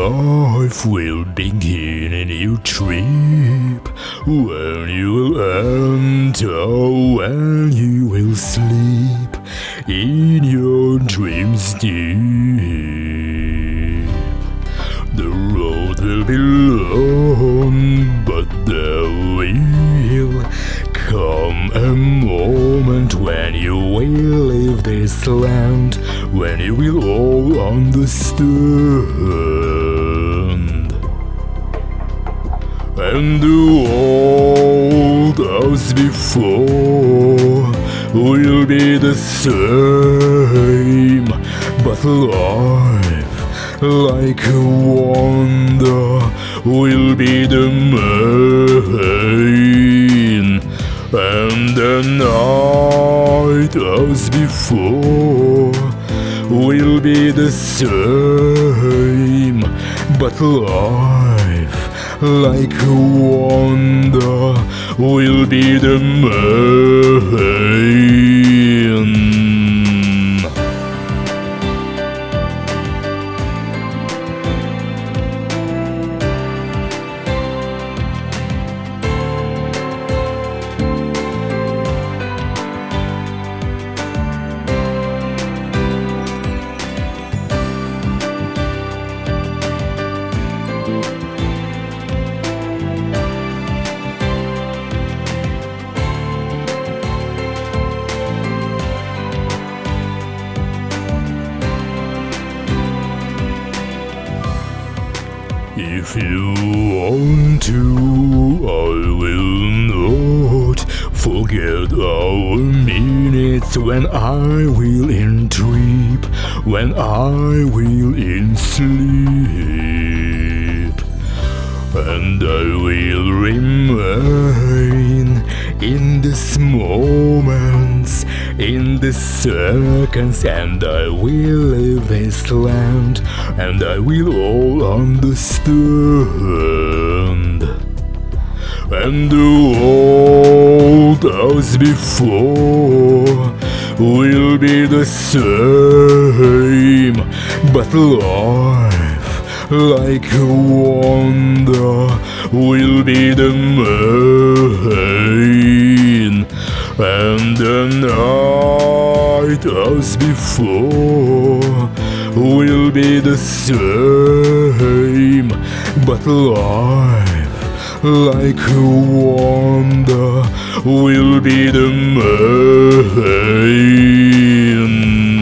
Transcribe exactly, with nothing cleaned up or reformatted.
life will begin a new trip when you will enter, when you will sleep in your dreams deep. The road will be long, but there will come a moment when you will leave this land, when you will all understand. And the world as before will be the same, but life, like a wonder, will be the main. And the night as before will be the same, but life, like a wonder, will be the main. If you want to, I will not forget our minutes when I will in trip, when I will in sleep. And I will remain in these moments, in the seconds, and I will leave this land, and I will all understand. And the world as before will be the same, but life, like a wonder, will be the main. And the night as before will be the same, but life, like a wonder, will be the main.